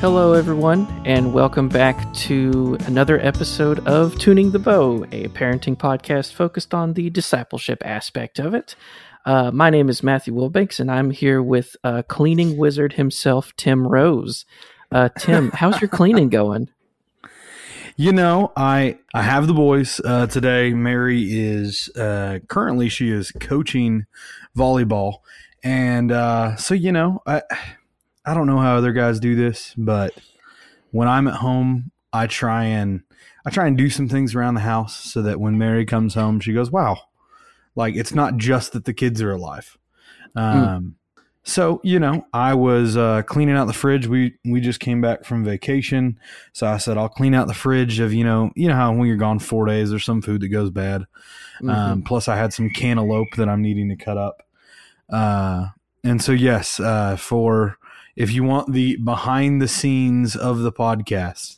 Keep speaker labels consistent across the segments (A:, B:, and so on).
A: Hello, everyone, and welcome back to another episode of Tuning the Bow, a parenting podcast focused on the discipleship aspect of it. My name is Matthew Wilbanks, and I'm here with cleaning wizard himself, Tim Rose. Tim, how's your cleaning going?
B: You know, I have the boys today. Mary is currently she is coaching volleyball, and so you know, I don't know how other guys do this, but when I'm at home, I try and do some things around the house so that when Mary comes home, she goes, "Wow, like it's not just that the kids are alive." So, you know, I was cleaning out the fridge. We just came back from vacation. So I said, I'll clean out the fridge of, you know how when you're gone 4 days, there's some food that goes bad. Plus I had some cantaloupe that I'm needing to cut up. And so, yes, if you want the behind the scenes of the podcast,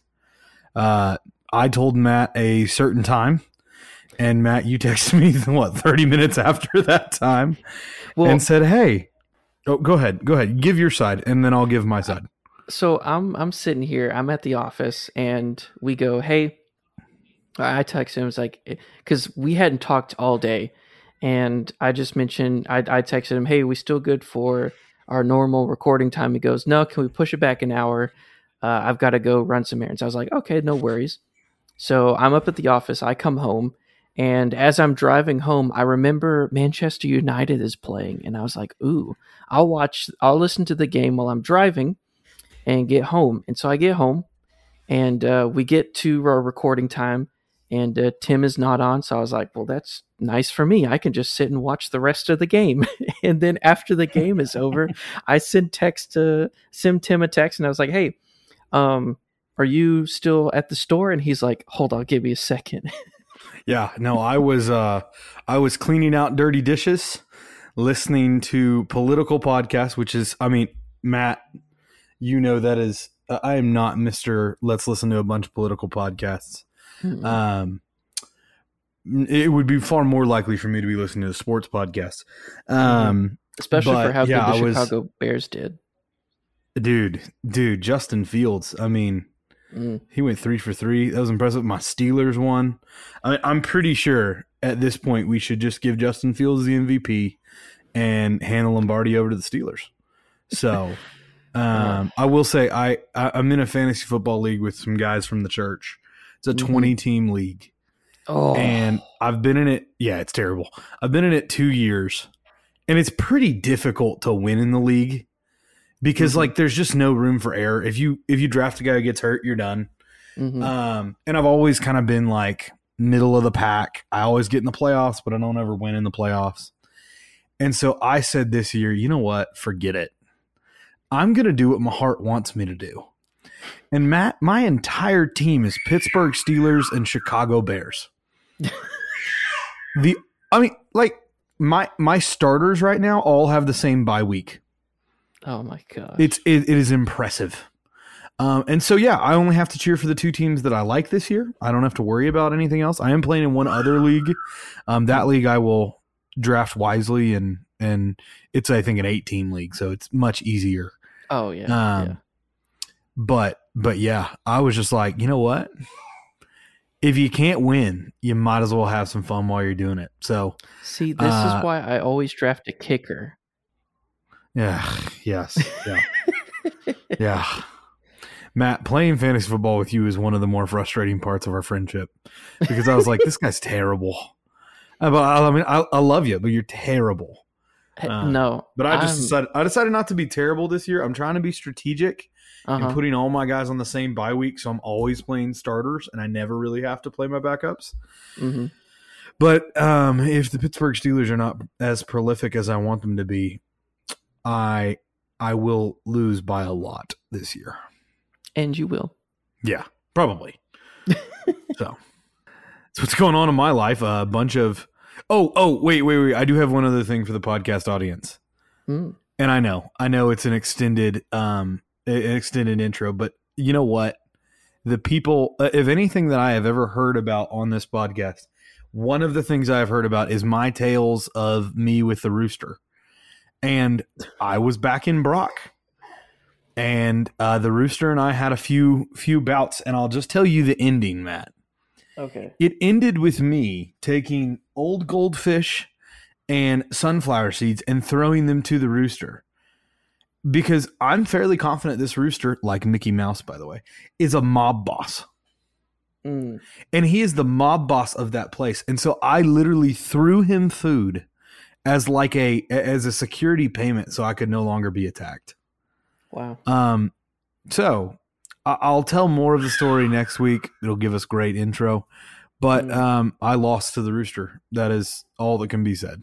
B: I told Matt a certain time. And Matt, you texted me, 30 minutes after that time and said, hey, oh, go ahead. Give your side, and then I'll give my side.
A: So I'm sitting here. I'm at the office, and we go, hey, I text him. It's like, because we hadn't talked all day, and I just mentioned, I texted him, hey, we still good for our normal recording time? He goes, no, can we push it back an hour? I've got to go run some errands. I was like, okay, no worries. So I'm up at the office. I come home. And as I'm driving home, I remember Manchester United is playing. And I was like, ooh, I'll listen to the game while I'm driving and get home. And so I get home and we get to our recording time and Tim is not on. So I was like, well, that's nice for me. I can just sit and watch the rest of the game. And then after the game is over, I send Tim a text and I was like, hey, are you still at the store? And he's like, hold on, give me a second.
B: Yeah, no, I was cleaning out dirty dishes, listening to political podcasts, which is, I mean, Matt, you know that is, I am not Mr. Let's listen to a bunch of political podcasts. Mm-hmm. It would be far more likely for me to be listening to a sports podcast.
A: Especially for how good the Chicago Bears did.
B: Dude, Justin Fields, I mean, he went 3 for 3. That was impressive. My Steelers won. I'm pretty sure at this point we should just give Justin Fields the MVP and hand the Lombardi over to the Steelers. So I will say I'm in a fantasy football league with some guys from the church. It's a 20-team league. Oh. And I've been in it. Yeah, it's terrible. I've been in it 2 years. And it's pretty difficult to win in the league. Because like there's just no room for error. If you draft a guy who gets hurt, you're done. And I've always kind of been like middle of the pack. I always get in the playoffs, but I don't ever win in the playoffs. And so I said this year, you know what? Forget it. I'm going to do what my heart wants me to do. And Matt, my entire team is Pittsburgh Steelers and Chicago Bears. My starters right now all have the same bye week.
A: Oh my gosh.
B: It is impressive. And so, yeah, I only have to cheer for the two teams that I like this year. I don't have to worry about anything else. I am playing in one other league. That league I will draft wisely and it's, I think, an 8-team league. So it's much easier.
A: Oh yeah.
B: But yeah, I was just like, you know what? If you can't win, you might as well have some fun while you're doing it. So
A: see, this is why I always draft a kicker.
B: Yeah. Yes. Yeah. Yeah. Matt, playing fantasy football with you is one of the more frustrating parts of our friendship because I was like, this guy's terrible. I mean, I love you, but you're terrible.
A: No,
B: but I decided not to be terrible this year. I'm trying to be strategic and putting all my guys on the same bye week. So I'm always playing starters and I never really have to play my backups. Mm-hmm. But if the Pittsburgh Steelers are not as prolific as I want them to be, I will lose by a lot this year.
A: And you will.
B: Yeah, probably. So what's going on in my life? A bunch of wait. I do have one other thing for the podcast audience. And I know it's an extended intro, but you know what? The people, if anything that I have ever heard about on this podcast, one of the things I've heard about is my tales of me with the rooster. And I was back in Brock. and the rooster and I had a few bouts, and I'll just tell you the ending, Matt.
A: Okay.
B: It ended with me taking old goldfish and sunflower seeds and throwing them to the rooster, because I'm fairly confident this rooster, like Mickey Mouse, by the way, is a mob boss.
A: Mm.
B: And he is the mob boss of that place. And so I literally threw him food as a security payment so I could no longer be attacked.
A: Wow.
B: So I'll tell more of the story next week. It'll give us great intro. But I lost to the rooster. That is all that can be said.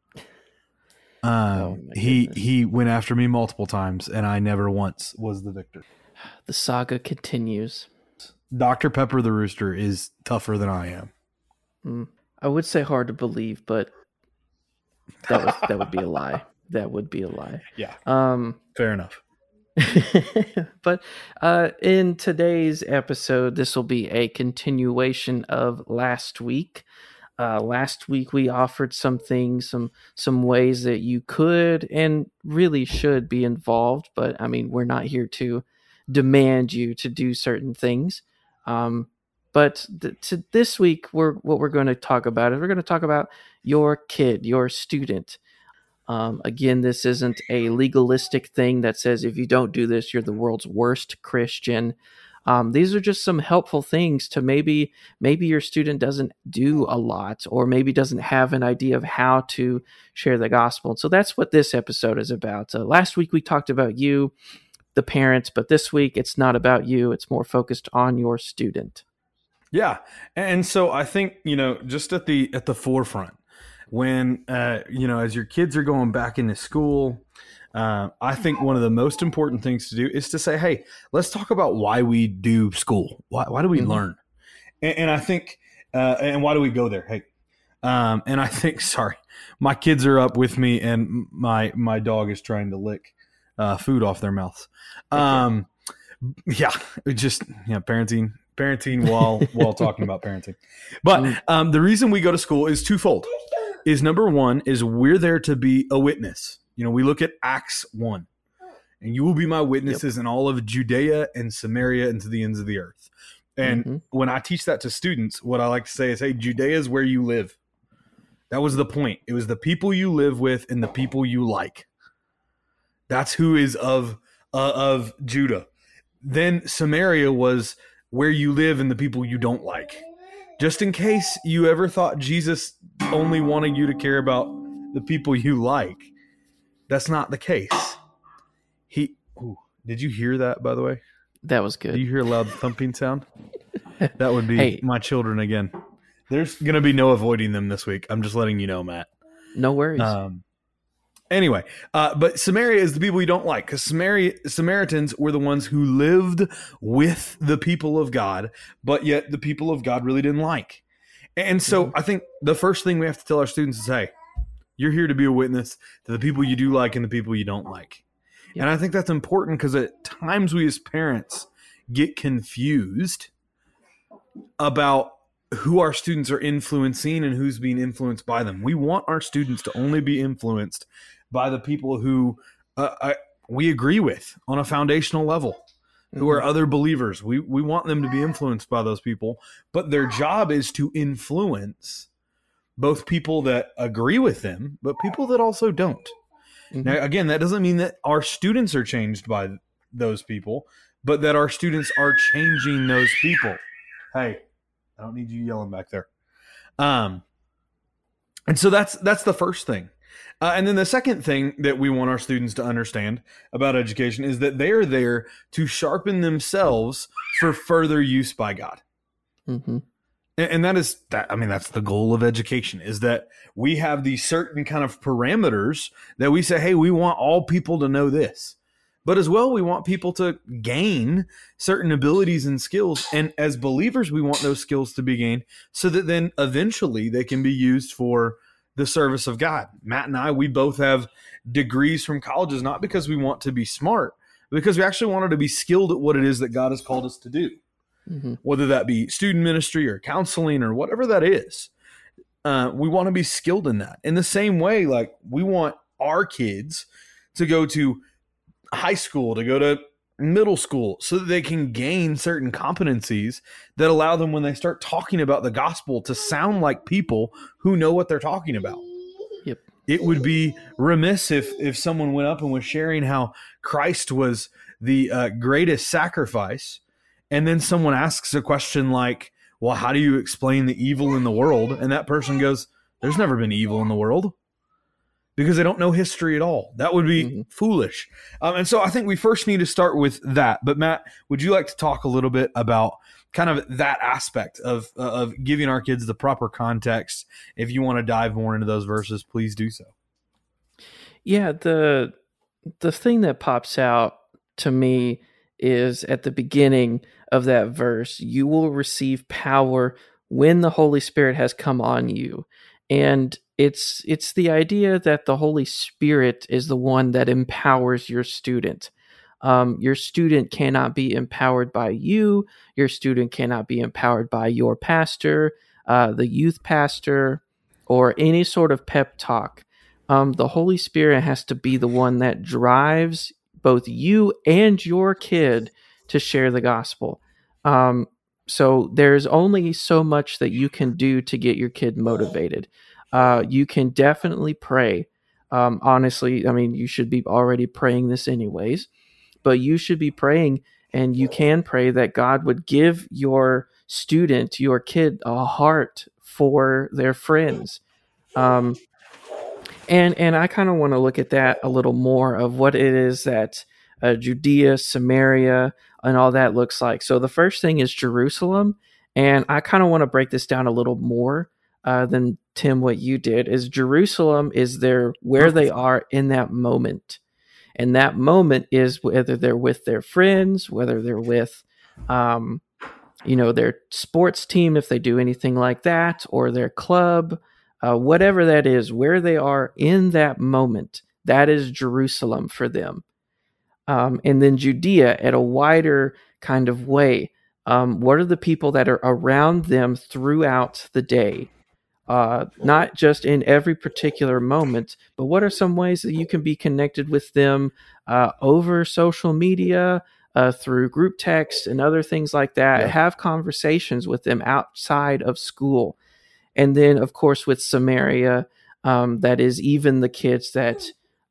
B: He went after me multiple times, and I never once was the victor.
A: The saga continues.
B: Dr. Pepper the rooster is tougher than I am.
A: I would say hard to believe, but that would be a lie. That would be a lie.
B: Yeah. Fair enough.
A: But in today's episode, this will be a continuation of last week. Last week we offered some things, some ways that you could and really should be involved, but I mean, we're not here to demand you to do certain things. But this week, what we're going to talk about is we're going to talk about your kid, your student. Again, this isn't a legalistic thing that says if you don't do this, you're the world's worst Christian. These are just some helpful things to maybe your student doesn't do a lot, or maybe doesn't have an idea of how to share the gospel. So that's what this episode is about. Last week we talked about you, the parents, but this week it's not about you. It's more focused on your student.
B: Yeah. And so I think, just at the forefront, when, as your kids are going back into school, I think one of the most important things to do is to say, hey, let's talk about why we do school. Why do we learn? And I think, and why do we go there? Hey, and I think, sorry, my kids are up with me and my dog is trying to lick food off their mouths. Parenting while talking about parenting. But the reason we go to school is twofold. Is number one is we're there to be a witness. We look at Acts 1, and you will be my witnesses in all of Judea and Samaria and to the ends of the earth. And when I teach that to students, what I like to say is, hey, Judea is where you live. That was the point. It was the people you live with and the people you like. That's who is of Judah. Then Samaria was where you live and the people you don't like. Just in case you ever thought Jesus only wanted you to care about the people you like. That's not the case. Did you hear that, by the way?
A: That was good.
B: Did you hear a loud thumping sound? That would be my children again. There's going to be no avoiding them this week. I'm just letting you know, Matt.
A: No worries.
B: Anyway, but Samaria is the people you don't like, because Samaritans were the ones who lived with the people of God, but yet the people of God really didn't like. And so I think the first thing we have to tell our students is, hey, you're here to be a witness to the people you do like and the people you don't like. Yep. And I think that's important because at times we as parents get confused about who our students are influencing and who's being influenced by them. We want our students to only be influenced by the people who we agree with on a foundational level, who are other believers. We want them to be influenced by those people, but their job is to influence both people that agree with them, but people that also don't. Now, again, that doesn't mean that our students are changed by those people, but that our students are changing those people. Hey, I don't need you yelling back there. And so that's the first thing. And then the second thing that we want our students to understand about education is that they are there to sharpen themselves for further use by God. And that's the goal of education, is that we have these certain kind of parameters that we say, hey, we want all people to know this. But as well, we want people to gain certain abilities and skills. And as believers, we want those skills to be gained so that then eventually they can be used for the service of God. Matt and I, we both have degrees from colleges, not because we want to be smart, but because we actually wanted to be skilled at what it is that God has called us to do. Whether that be student ministry or counseling or whatever that is. We want to be skilled in that. In the same way, like we want our kids to go to high school, to go to middle school so that they can gain certain competencies that allow them, when they start talking about the gospel, to sound like people who know what they're talking about.
A: Yep.
B: It would be remiss if someone went up and was sharing how Christ was the greatest sacrifice, and then someone asks a question like, well, how do you explain the evil in the world? And that person goes, there's never been evil in the world, because they don't know history at all. That would be foolish. And so I think we first need to start with that. But Matt, would you like to talk a little bit about kind of that aspect of giving our kids the proper context? If you want to dive more into those verses, please do so.
A: Yeah, the thing that pops out to me is at the beginning of that verse, you will receive power when the Holy Spirit has come on you. And it's the idea that the Holy Spirit is the one that empowers your student. Your student cannot be empowered by you. Your student cannot be empowered by your pastor, the youth pastor, or any sort of pep talk. The Holy Spirit has to be the one that drives both you and your kid to share the gospel. So there's only so much that you can do to get your kid motivated. You can definitely pray. Honestly, I mean, you should be already praying this anyways, but you should be praying, and you can pray that God would give your student, your kid, a heart for their friends. And I kind of want to look at that a little more, of what it is that Judea, Samaria, and all that looks like. So the first thing is Jerusalem, and I kind of want to break this down a little more than Tim, what you did. Is Jerusalem is where they are in that moment, and that moment is whether they're with their friends, whether they're with their sports team, if they do anything like that, or their club, whatever that is, where they are in that moment. That is Jerusalem for them. And then Judea, at a wider kind of way. What are the people that are around them throughout the day? Not just in every particular moment, but what are some ways that you can be connected with them over social media, through group text and other things like that? Yeah. Have conversations with them outside of school. And then, of course, with Samaria, that is even the kids that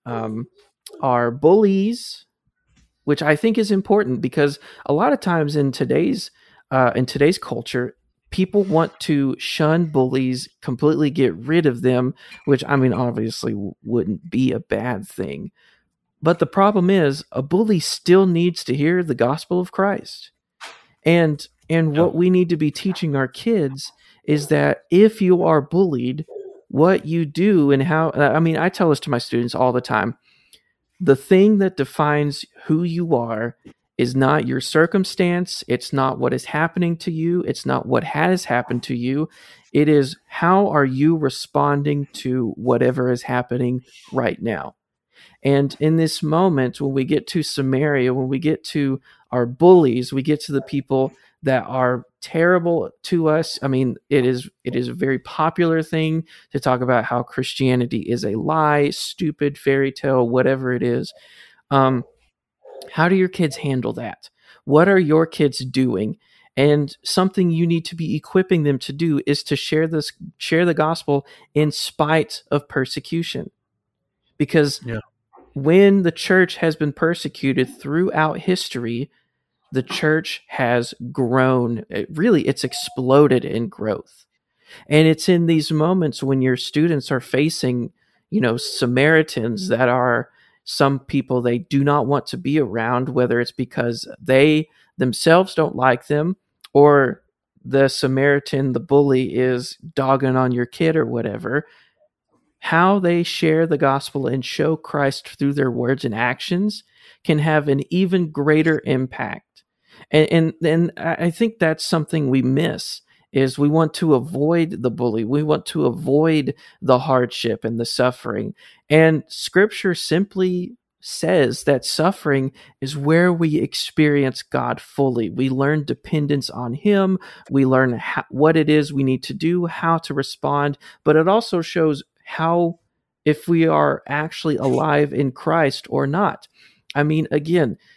A: are bullies, which I think is important, because a lot of times in today's culture, people want to shun bullies, completely get rid of them, which, I mean, obviously wouldn't be a bad thing. But the problem is, a bully still needs to hear the gospel of Christ. And what we need to be teaching our kids is that if you are bullied, what you do and how, I mean, I tell this to my students all the time. The thing that defines who you are is not your circumstance. It's not what is happening to you. It's not what has happened to you. It is, how are you responding to whatever is happening right now? And in this moment, when we get to Samaria, when we get to our bullies, we get to the people that are terrible to us. I mean, it is a very popular thing to talk about how Christianity is a lie, stupid fairy tale, whatever it is. How do your kids handle that? What are your kids doing? And something you need to be equipping them to do is to share the gospel in spite of persecution. Because when the church has been persecuted throughout history, the church has grown. It's exploded in growth. And it's in these moments when your students are facing, Samaritans that are some people they do not want to be around, whether it's because they themselves don't like them, or the Samaritan, the bully, is dogging on your kid or whatever. How they share the gospel and show Christ through their words and actions can have an even greater impact. And I think that's something we miss, is we want to avoid the bully. We want to avoid the hardship and the suffering. And Scripture simply says that suffering is where we experience God fully. We learn dependence on Him. We learn what it is we need to do, how to respond. But it also shows how, if we are actually alive in Christ or not. I mean, again,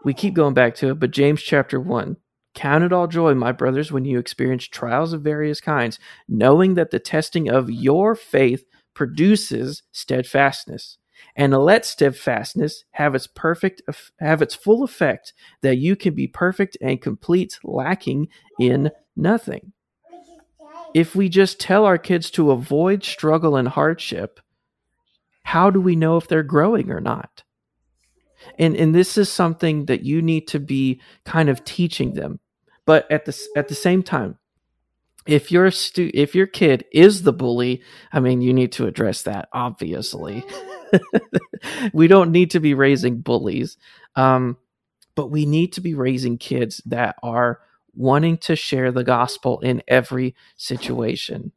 A: we keep going back to it, but James chapter 1. Count it all joy, my brothers, when you experience trials of various kinds, knowing that the testing of your faith produces steadfastness. And let steadfastness have its full effect, that you can be perfect and complete, lacking in nothing. If we just tell our kids to avoid struggle and hardship, how do we know if they're growing or not? And this is something that you need to be kind of teaching them. But at the same time, if your kid is the bully, I mean, you need to address that, obviously. We don't need to be raising bullies, but we need to be raising kids that are wanting to share the gospel in every situation.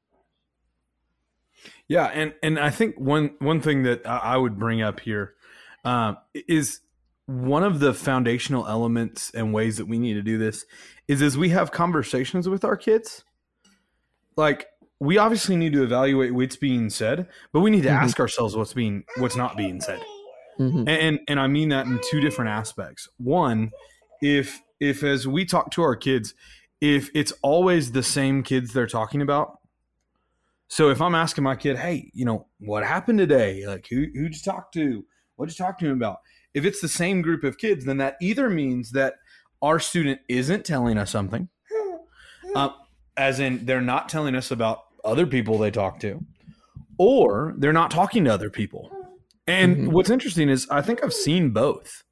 B: Yeah, and I think one thing that I would bring up here is one of the foundational elements and ways that we need to do this is as we have conversations with our kids, like, we obviously need to evaluate what's being said, but we need to ask ourselves what's not being said. And I mean that in two different aspects. One, if as we talk to our kids, if it's always the same kids they're talking about. So if I'm asking my kid, hey, what happened today? Like, who'd you talk to? What'd you talk to him about? If it's the same group of kids, then that either means that our student isn't telling us something, as in they're not telling us about other people they talk to, or they're not talking to other people. And what's interesting is I think I've seen both.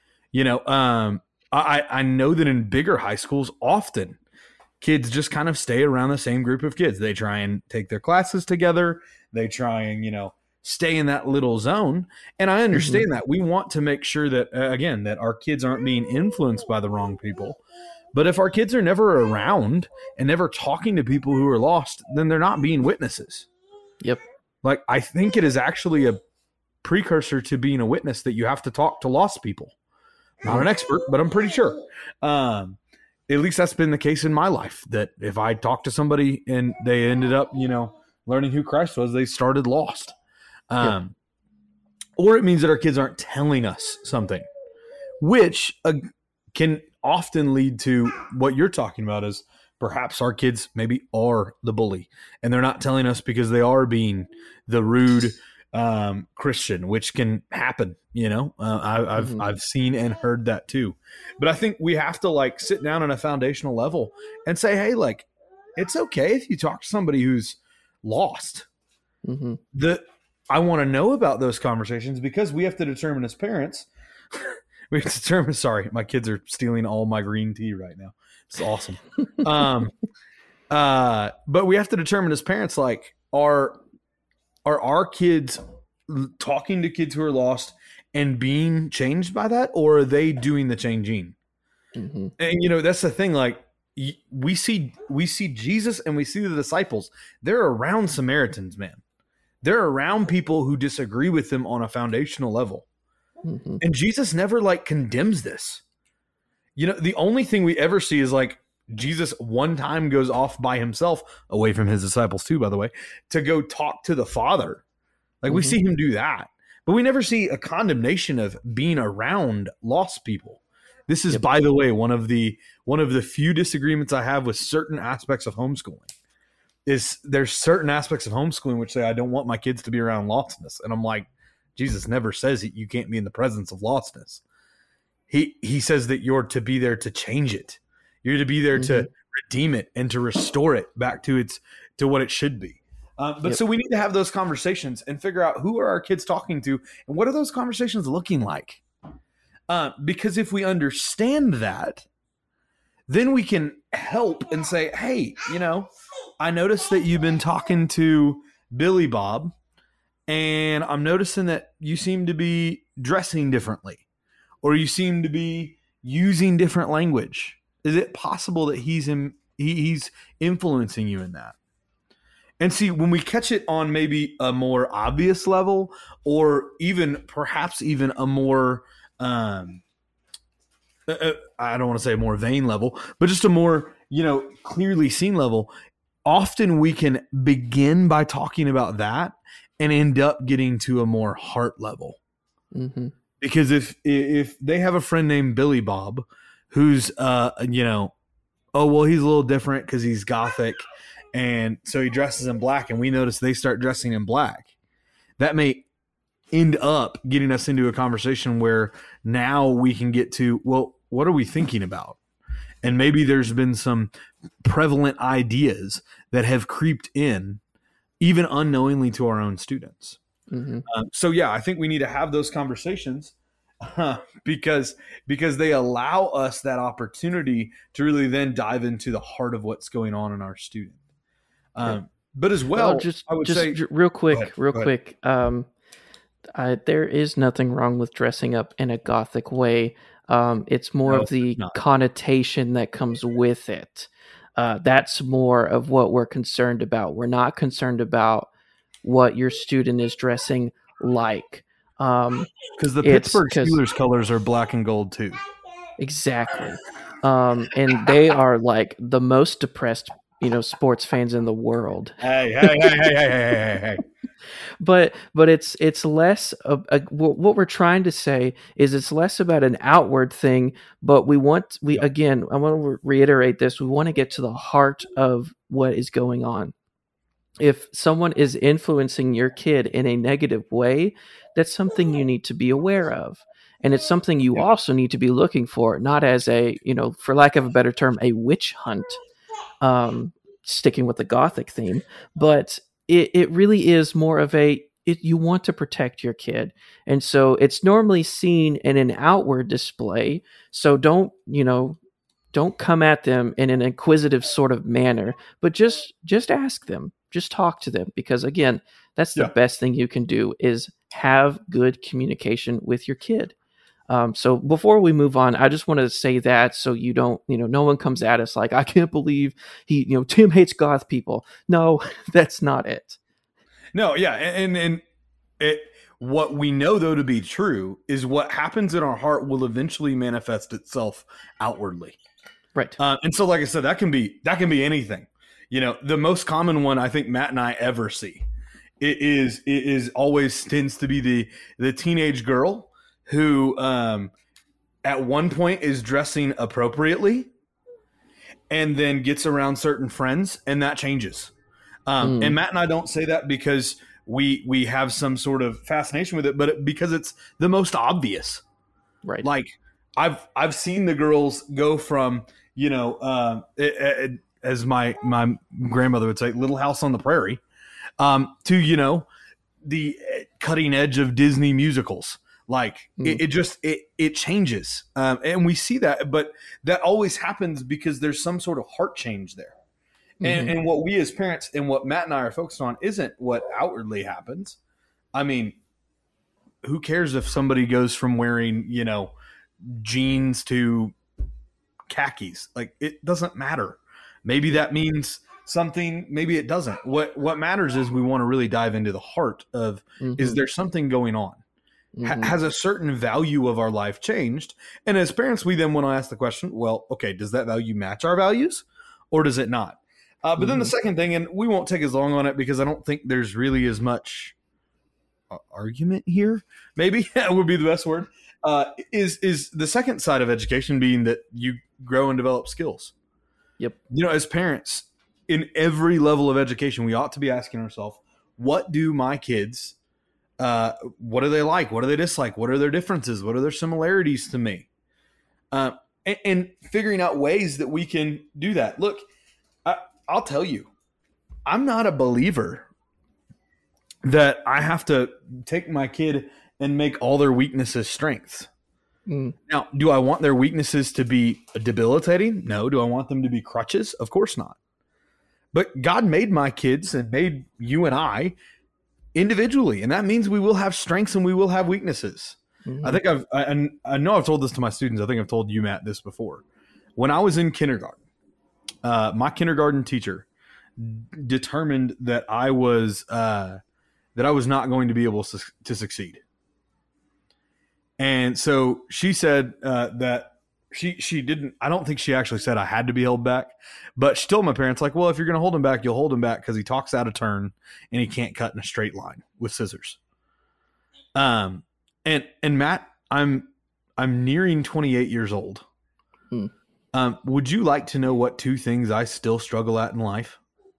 B: I know that in bigger high schools, often kids just kind of stay around the same group of kids. They try and take their classes together. They try and, stay in that little zone. And I understand that. We want to make sure that, again, that our kids aren't being influenced by the wrong people. But if our kids are never around and never talking to people who are lost, then they're not being witnesses.
A: Yep.
B: Like, I think it is actually a precursor to being a witness that you have to talk to lost people. Not an expert, but I'm pretty sure. At least that's been the case in my life, that if I talked to somebody and they ended up, learning who Christ was, they started lost. Or it means that our kids aren't telling us something, which can often lead to what you're talking about, is perhaps our kids maybe are the bully and they're not telling us because they are being the rude Christian, which can happen. I've seen and heard that too. But I think we have to sit down on a foundational level and say, hey, it's okay if you talk to somebody who's lost. I want to know about those conversations, because we have to determine as parents. We have to determine. Sorry, my kids are stealing all my green tea right now. It's awesome. But we have to determine as parents, are our kids talking to kids who are lost and being changed by that, or are they doing the changing? And that's the thing. We see Jesus and we see the disciples. They're around Samaritans, man. They're around people who disagree with them on a foundational level. And Jesus never condemns this. The only thing we ever see is Jesus one time goes off by himself, away from his disciples too, by the way, to go talk to the Father. We see him do that, but we never see a condemnation of being around lost people. This is, by the way, one of the few disagreements I have with certain aspects of homeschooling. Is there's certain aspects of homeschooling which say I don't want my kids to be around lostness, and I'm like, Jesus never says that you can't be in the presence of lostness. He says that you're to be there to change it. You're to be there to redeem it and to restore it back to what it should be. So we need to have those conversations and figure out who are our kids talking to and what are those conversations looking like. Because if we understand that, then we can help and say, hey, I noticed that you've been talking to Billy Bob, and I'm noticing that you seem to be dressing differently, or you seem to be using different language. Is it possible that he's influencing you in that? And see, when we catch it on maybe a more obvious level, or perhaps even a more, I don't want to say a more vain level, but just a more, clearly seen level, often we can begin by talking about that and end up getting to a more heart level. Because if they have a friend named Billy Bob, who's oh well, he's a little different because he's Gothic, and so he dresses in black, and we notice they start dressing in black, that may end up getting us into a conversation where now we can get to, well, what are we thinking about? And maybe there's been some prevalent ideas that have creeped in, even unknowingly, to our own students.
A: Mm-hmm.
B: So yeah, I think we need to have those conversations because they allow us that opportunity to really then dive into the heart of what's going on in our student. But as well, I would say
A: real quick. There is nothing wrong with dressing up in a Gothic way. It's more of the connotation that comes with it. That's more of what we're concerned about. We're not concerned about what your student is dressing like.
B: Because the Pittsburgh Steelers colors are black and gold too.
A: Exactly. And they are like the most depressed, sports fans in the world.
B: Hey.
A: But it's less of what we're trying to say is it's less about an outward thing, but I want to reiterate this. We want to get to the heart of what is going on. If someone is influencing your kid in a negative way, that's something you need to be aware of. And it's something you also need to be looking for, not as a, for lack of a better term, a witch hunt, sticking with the Gothic theme, but it really is more of you want to protect your kid. And so it's normally seen in an outward display. So don't come at them in an inquisitive sort of manner, but just ask them, just talk to them, because again, that's the best thing you can do is have good communication with your kid. So before we move on, I just want to say that so you don't, no one comes at us like, I can't believe Tim hates goth people. No, that's not it.
B: No, yeah. And what we know though to be true is what happens in our heart will eventually manifest itself outwardly.
A: Right.
B: And so, like I said, that can be anything. The most common one I think Matt and I ever see it always tends to be the teenage girl who at one point is dressing appropriately and then gets around certain friends and that changes. And Matt and I don't say that because we have some sort of fascination with it, but because it's the most obvious.
A: Right.
B: Like I've seen the girls go from, as my grandmother would say, Little House on the Prairie, to, the cutting edge of Disney musicals. Like it changes. And we see that, but that always happens because there's some sort of heart change there. And what we as parents and what Matt and I are focused on isn't what outwardly happens. I mean, who cares if somebody goes from wearing, jeans to khakis? Like, it doesn't matter. Maybe that means something, maybe it doesn't. What matters is we want to really dive into the heart of, is there something going on? Has a certain value of our life changed? And as parents, we then want to ask the question, well, okay, does that value match our values or does it not? But then the second thing, and we won't take as long on it because I don't think there's really as much argument here, maybe that would be the best word, is the second side of education being that you grow and develop skills.
A: Yep.
B: As parents, in every level of education, we ought to be asking ourselves, what do my kids, what do they like? What do they dislike? What are their differences? What are their similarities to me? And figuring out ways that we can do that. Look, I'll tell you, I'm not a believer that I have to take my kid and make all their weaknesses strengths. Now, do I want their weaknesses to be debilitating? No. Do I want them to be crutches? Of course not. But God made my kids and made you and I individually, and that means we will have strengths and we will have weaknesses. I think I know I've told this to my students. I think I've told you, Matt, this before. When I was in kindergarten, my kindergarten teacher determined that I was not going to be able to succeed. And so she said that she didn't, I don't think she actually said I had to be held back, but she told my parents, like, well, if you're going to hold him back, you'll hold him back because he talks out of turn and he can't cut in a straight line with scissors. And Matt, I'm nearing 28 years old.
A: Hmm.
B: Would you like to know what 2 things I still struggle at in life?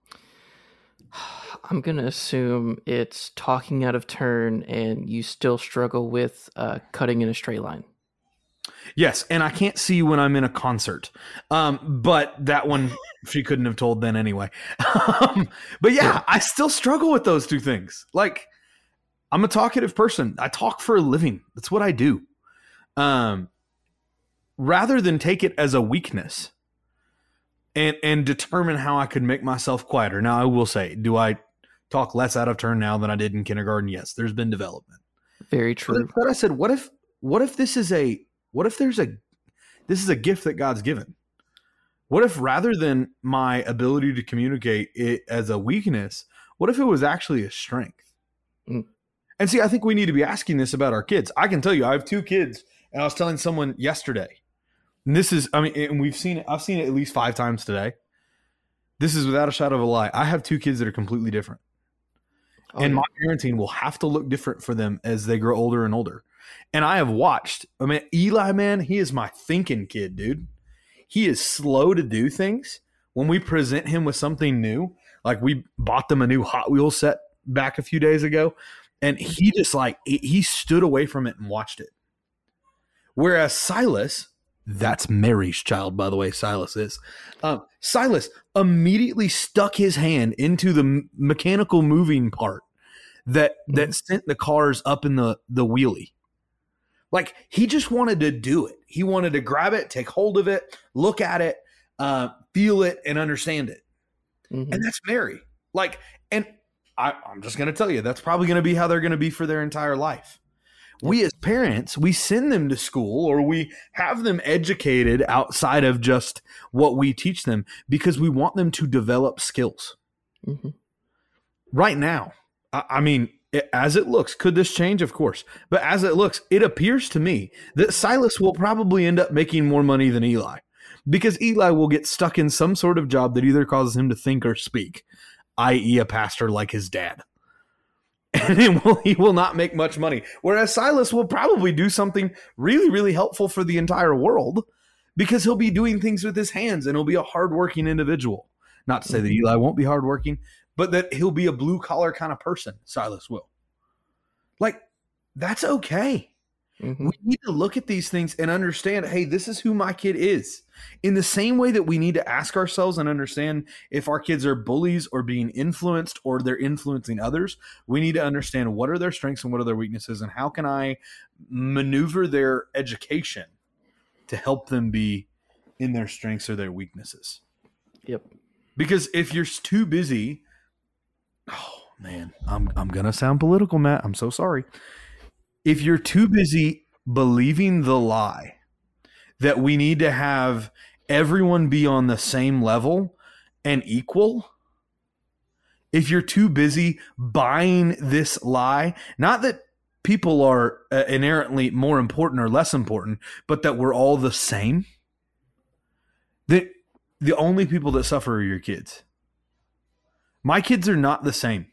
A: I'm going to assume it's talking out of turn and you still struggle with cutting in a straight line.
B: Yes, and I can't see when I'm in a concert. But that one she couldn't have told then anyway. But yeah, I still struggle with those 2 things. Like, I'm a talkative person. I talk for a living. That's what I do. Rather than take it as a weakness and determine how I could make myself quieter. Now, I will say, do I talk less out of turn now than I did in kindergarten? Yes, there's been development.
A: Very true.
B: But I said, what if this is a gift that God's given? What if rather than my ability to communicate it as a weakness, what if it was actually a strength?
A: Mm.
B: And see, I think we need to be asking this about our kids. I can tell you, I have 2 kids, and I was telling someone yesterday, and this is, I mean, and I've seen it at least 5 times today. This is without a shadow of a lie. I have 2 kids that are completely different. And my parenting will have to look different for them as they grow older and older. And I have watched, I mean, Eli, man, he is my thinking kid, dude. He is slow to do things. When we present him with something new, like we bought them a new Hot Wheels set back a few days ago, and he just he stood away from it and watched it. Whereas Silas, that's Mary's child, by the way, Silas is. Silas immediately stuck his hand into the mechanical moving part that sent the cars up in the wheelie. Like, he just wanted to do it. He wanted to grab it, take hold of it, look at it, feel it, and understand it. Mm-hmm. And that's Mary. Like, and I'm just going to tell you, that's probably going to be how they're going to be for their entire life. We as parents, we send them to school or we have them educated outside of just what we teach them because we want them to develop skills. Mm-hmm. Right now, I mean, as it looks, could this change? Of course. But as it looks, it appears to me that Silas will probably end up making more money than Eli because Eli will get stuck in some sort of job that either causes him to think or speak, i.e. a pastor like his dad. And he will not make much money. Whereas Silas will probably do something really, really helpful for the entire world because he'll be doing things with his hands and he'll be a hardworking individual. Not to say that Eli won't be hardworking, but that he'll be a blue collar kind of person. Silas will. Like, that's okay. Mm-hmm. We need to look at these things and understand, hey, this is who my kid is. In the same way that we need to ask ourselves and understand if our kids are bullies or being influenced or they're influencing others, we need to understand what are their strengths and what are their weaknesses and how can I maneuver their education to help them be in their strengths or their weaknesses.
A: Yep.
B: Because if you're too busy, oh man, I'm going to sound political, Matt. I'm so sorry. If you're too busy believing the lie that we need to have everyone be on the same level and equal, if you're too busy buying this lie, not that people are inherently more important or less important, but that we're all the same, that the only people that suffer are your kids. My kids are not the same.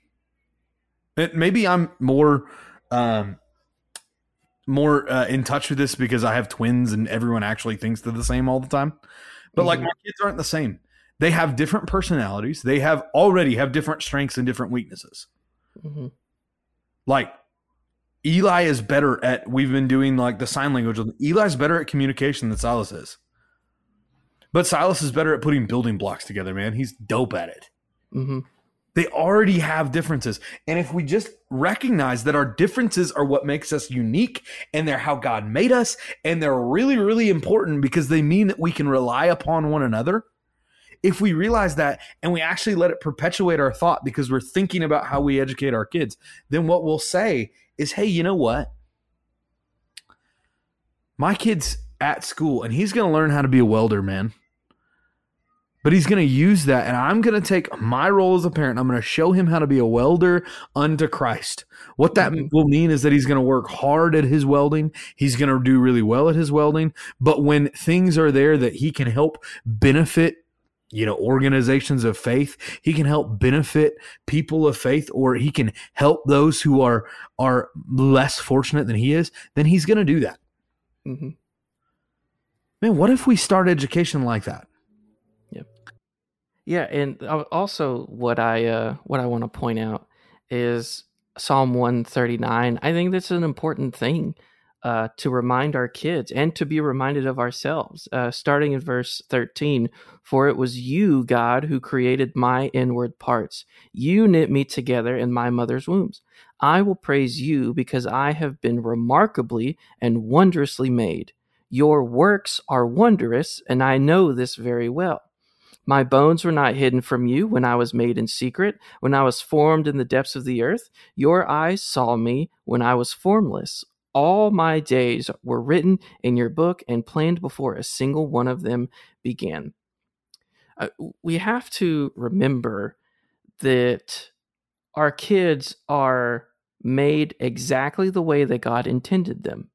B: Maybe I'm more in touch with this because I have twins and everyone actually thinks they're the same all the time. But like, my kids aren't the same. They have different personalities. They already have different strengths and different weaknesses. Mm-hmm. Like, Eli is better at, we've been doing like the sign language. Eli's better at communication than Silas is. But Silas is better at putting building blocks together, man. He's dope at it. Mm-hmm. They already have differences. And if we just recognize that our differences are what makes us unique and they're how God made us and they're really, really important because they mean that we can rely upon one another. If we realize that and we actually let it perpetuate our thought because we're thinking about how we educate our kids, then what we'll say is, hey, you know what? My kid's at school and he's going to learn how to be a welder, man. But he's going to use that, and I'm going to take my role as a parent. I'm going to show him how to be a welder unto Christ. What that will mean is that he's going to work hard at his welding. He's going to do really well at his welding. But when things are there that he can help benefit, organizations of faith, he can help benefit people of faith, or he can help those who are less fortunate than he is, then he's going to do that.
A: Mm-hmm.
B: Man, what if we start education like that?
A: Yep. Yeah, and also what I want to point out is Psalm 139. I think that's an important thing to remind our kids and to be reminded of ourselves. Starting in verse 13, for it was you, God, who created my inward parts. You knit me together in my mother's wombs. I will praise you because I have been remarkably and wondrously made. Your works are wondrous, and I know this very well. My bones were not hidden from you when I was made in secret, when I was formed in the depths of the earth. Your eyes saw me when I was formless. All my days were written in your book and planned before a single one of them began. We have to remember that our kids are made exactly the way that God intended them.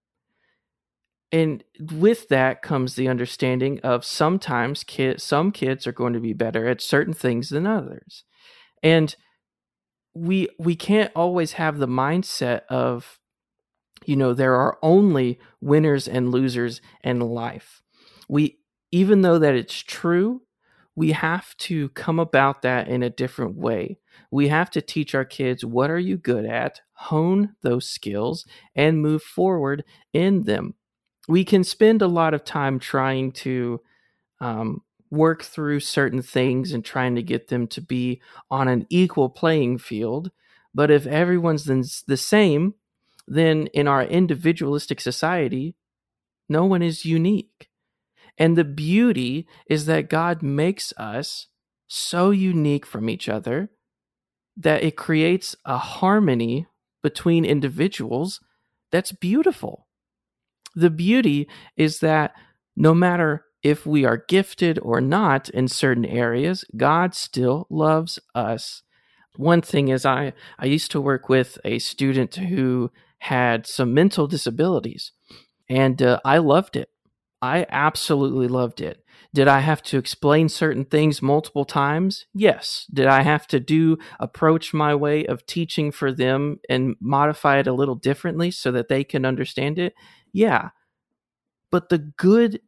A: And with that comes the understanding of sometimes some kids are going to be better at certain things than others. And we can't always have the mindset of, there are only winners and losers in life. Even though that it's true, we have to come about that in a different way. We have to teach our kids, what are you good at, hone those skills, and move forward in them. We can spend a lot of time trying to work through certain things and trying to get them to be on an equal playing field. But if everyone's the same, then in our individualistic society, no one is unique. And the beauty is that God makes us so unique from each other that it creates a harmony between individuals that's beautiful. The beauty is that no matter if we are gifted or not in certain areas, God still loves us. One thing is I used to work with a student who had some mental disabilities, and I loved it. I absolutely loved it. Did I have to explain certain things multiple times? Yes. Did I have to approach my way of teaching for them and modify it a little differently so that they can understand it? Yeah. But the good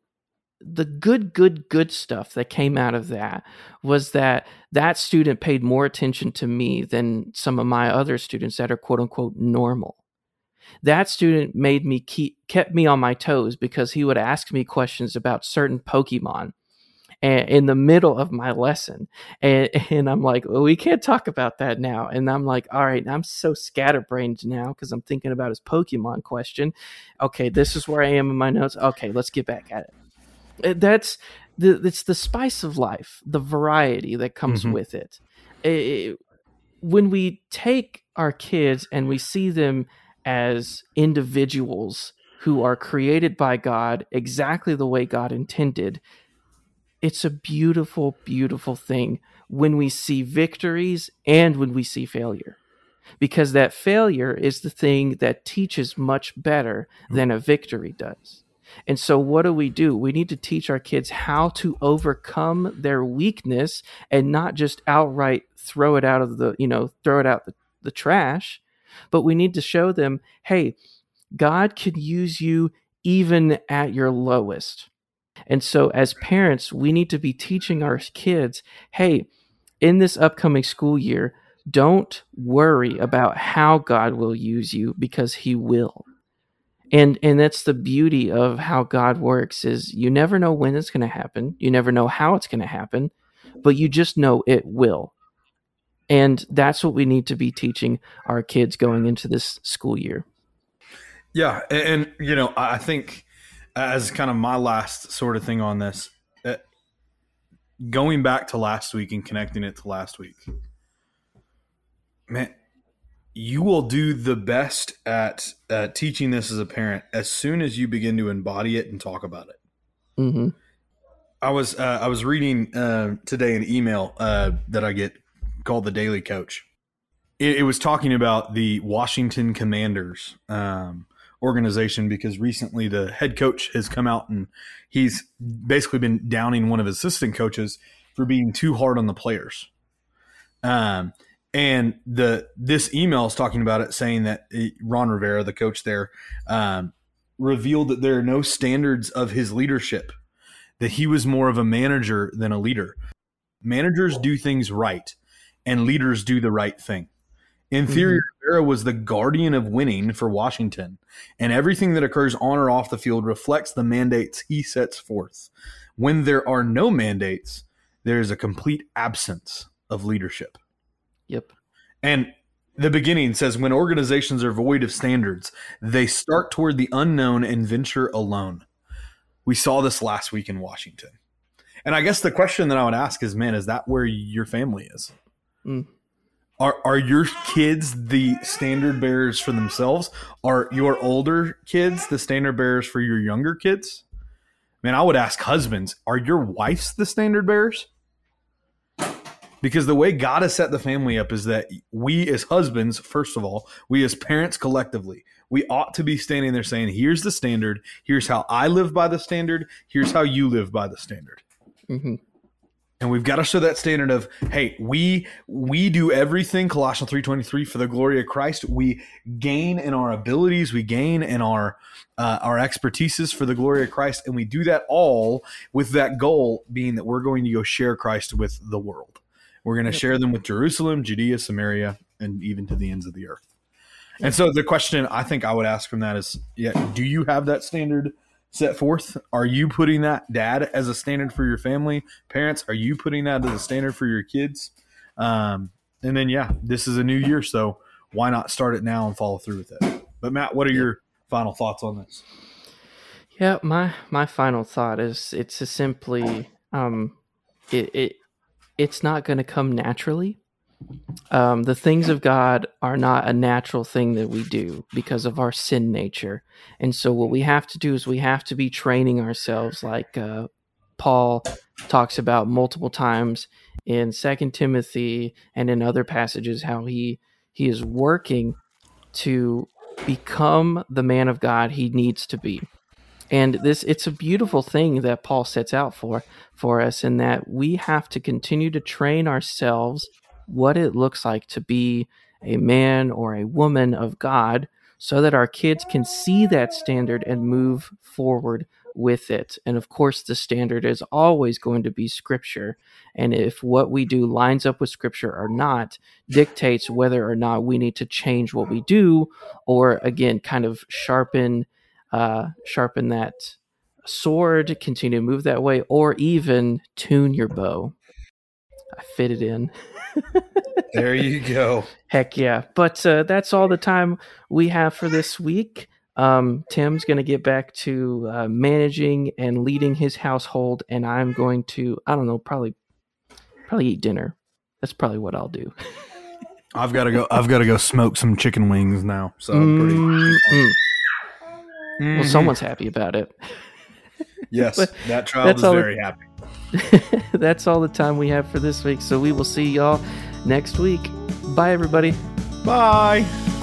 A: stuff that came out of that was that student paid more attention to me than some of my other students that are quote unquote normal. That student kept me on my toes because he would ask me questions about certain Pokemon in the middle of my lesson. And I'm like, well, we can't talk about that now. And I'm like, all right, I'm so scatterbrained now because I'm thinking about his Pokemon question. Okay, this is where I am in my notes. Okay, let's get back at it. It's the spice of life, the variety that comes with it. When we take our kids and we see them as individuals who are created by God exactly the way God intended, it's a beautiful, beautiful thing when we see victories and when we see failure. Because that failure is the thing that teaches much better than a victory does. And so what do? We need to teach our kids how to overcome their weakness and not just outright throw it out the trash, but we need to show them, hey, God can use you even at your lowest. And so as parents, we need to be teaching our kids, hey, in this upcoming school year, don't worry about how God will use you because he will. And that's the beauty of how God works is you never know when it's going to happen. You never know how it's going to happen, but you just know it will. And that's what we need to be teaching our kids going into this school year.
B: Yeah. And I think as kind of my last sort of thing on this, going back to last week and connecting it to last week, man, you will do the best at teaching this as a parent as soon as you begin to embody it and talk about it.
A: Mm-hmm.
B: I was reading today an email that I get called the Daily Coach. It was talking about the Washington Commanders organization because recently the head coach has come out and he's basically been downing one of his assistant coaches for being too hard on the players. And this email is talking about it, saying that Ron Rivera, the coach there, revealed that there are no standards of his leadership, that he was more of a manager than a leader. Managers do things right, and leaders do the right thing. In theory, Rivera was the guardian of winning for Washington, and everything that occurs on or off the field reflects the mandates he sets forth. When there are no mandates, there is a complete absence of leadership.
A: Yep.
B: And the beginning says, when organizations are void of standards, they start toward the unknown and venture alone. We saw this last week in Washington. And I guess the question that I would ask is, man, is that where your family is? Are your kids the standard bearers for themselves? Are your older kids the standard bearers for your younger kids? Man, I would ask husbands, are your wives the standard bearers? Because the way God has set the family up is that we as husbands, first of all, we as parents collectively, we ought to be standing there saying, here's the standard. Here's how I live by the standard. Here's how you live by the standard. And we've got to show that standard of, hey, we do everything, Colossians 3:23, for the glory of Christ. We gain in our abilities. We gain in our expertises for the glory of Christ. And we do that all with that goal being that we're going to go share Christ with the world. We're going to share them with Jerusalem, Judea, Samaria, and even to the ends of the earth. And so the question I think I would ask from that is, do you have that standard set forth? Are you putting that, dad, as a standard for your family? Parents, are you putting that as a standard for your kids? And then, this is a new year, so why not start it now and follow through with it? But Matt, what are your final thoughts on this?
A: Yeah, my final thought is it's simply it's not going to come naturally. The things of God are not a natural thing that we do because of our sin nature. And so what we have to do is we have to be training ourselves, like Paul talks about multiple times in 2 Timothy and in other passages, how he is working to become the man of God he needs to be. And it's a beautiful thing that Paul sets out for us, in that we have to continue to train ourselves what it looks like to be a man or a woman of God, so that our kids can see that standard and move forward with it. And of course, the standard is always going to be Scripture. And if what we do lines up with Scripture or not dictates whether or not we need to change what we do, or again, kind of sharpen that sword, continue to move that way, or even tune your bow. I fit it in.
B: There you go.
A: Heck yeah. But that's all the time we have for this week. Tim's going to get back to managing and leading his household, and I'm going to, I don't know, probably eat dinner. That's probably what I'll do.
B: I've got to go smoke some chicken wings now. So I'm pretty.
A: Well, someone's happy about it.
B: Yes, that child is very happy.
A: That's all the time we have for this week. So we will see y'all next week. Bye, everybody.
B: Bye.